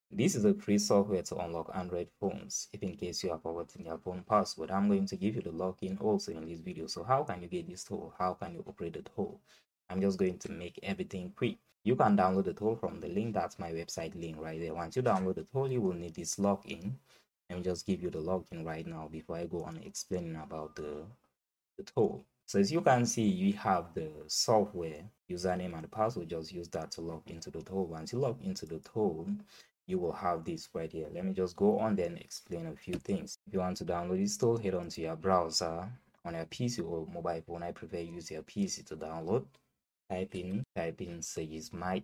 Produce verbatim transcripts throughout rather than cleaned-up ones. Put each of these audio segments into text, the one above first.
This is a free software to unlock Android phones. If in case you have forgotten your phone password, I'm going to give you the login also in this video. So how can you get this tool? How can you operate the tool? I'm just going to make everything quick. You can download the tool from the link. That's my website link right there. Once you download the tool, you will need this login. Let me just give you the login right now before I go on explaining about the, the tool. So as you can see, we have the software username and the password. Just use that to log into the tool. Once you log into the tool, you will have this right here. Let me just go on then explain a few things. If you want to download this tool, head on to your browser on your P C or mobile phone. I prefer use your P C to download. Type in type in sagismike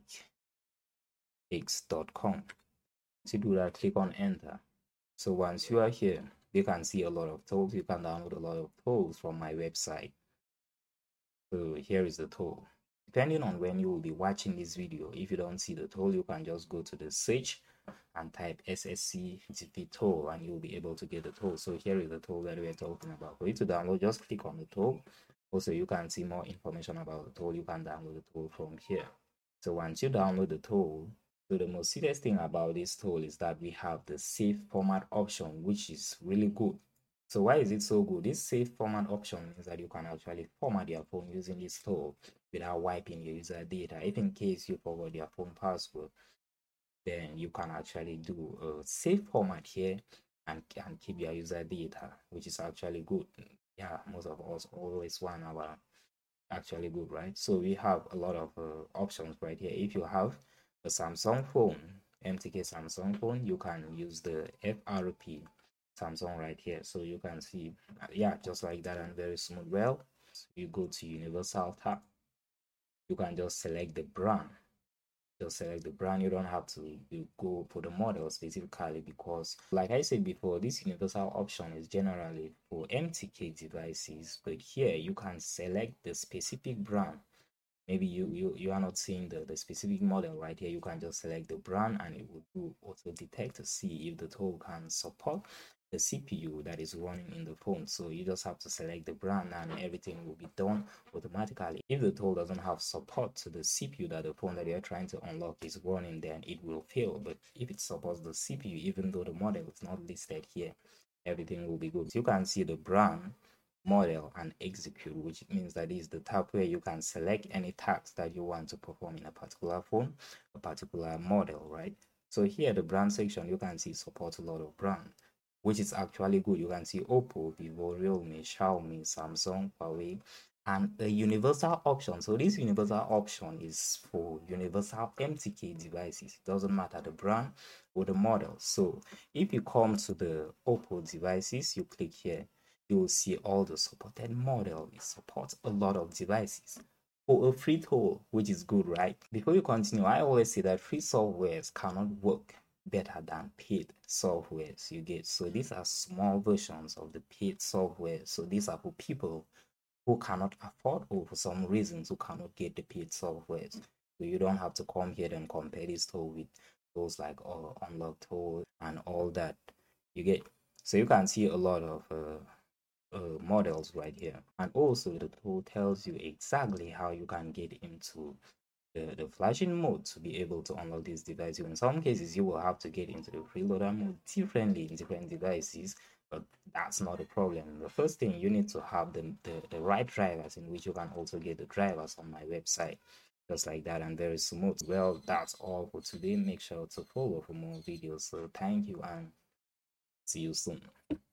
x dot com. To do that, click on enter. So once you are here, you can see a lot of tools. You can download a lot of tools from my website. So here is the tool. Depending on when you will be watching this video, if you don't see the tool, you can just go to the search and type S S C T P tool and you'll be able to get the tool. So here is the tool that we're talking about. For you to download, just click on the tool. Also, you can see more information about the tool. You can download the tool from here. So once you download the tool, so the most serious thing about this tool is that we have the save format option, which is really good. So why is it so good? This save format option means that you can actually format your phone using this tool without wiping your user data. If in case you forgot your phone password, then you can actually do a save format here and, and keep your user data, which is actually good. Yeah, most of us always want our actually good, right? So we have a lot of uh, options right here. If you have a Samsung phone, M T K Samsung phone, you can use the F R P Samsung right here. So you can see, uh, yeah, just like that and very smooth. Well, you go to Universal tab, you can just select the brand. Just select the brand. You don't have to you go for the model specifically because, like I said before, this universal option is generally for M T K devices, but here you can select the specific brand. Maybe you you, you are not seeing the, the specific model right here. You can just select the brand and it will do auto detect to see if the tool can support the C P U that is running in the phone. So you just have to select the brand and everything will be done automatically. If the tool doesn't have support to the C P U that the phone that you're trying to unlock is running, then it will fail. But if it supports the C P U, even though the model is not listed here, everything will be good. So you can see the brand, model, and execute, which means that is the tab where you can select any tasks that you want to perform in a particular phone, a particular model, right? So here, the brand section, you can see support a lot of brand, which is actually good. You can see Oppo, Vivo, Realme, Xiaomi, Samsung, Huawei, and a universal option. So this universal option is for universal M T K devices. It doesn't matter the brand or the model. So if you come to the Oppo devices, you click here, you will see all the supported model. It supports a lot of devices for a free tool, which is good, right? Before you continue, I always say that free softwares cannot work better than paid softwares you get. So these are small versions of the paid software. So these are for people who cannot afford or for some reasons who cannot get the paid softwares. So you don't have to come here and compare this tool with those like uh, unlock tool and all that you get. So you can see a lot of uh, uh, models right here, and also the tool tells you exactly how you can get into the, the flashing mode to be able to unlock this device. In some cases, you will have to get into the freeloader mode differently in different devices, but that's not a problem. The first thing, you need to have the, the, the right drivers, in which you can also get the drivers on my website, just like that, and very smooth. Well, that's all for today. Make sure to follow for more videos. So thank you and see you soon.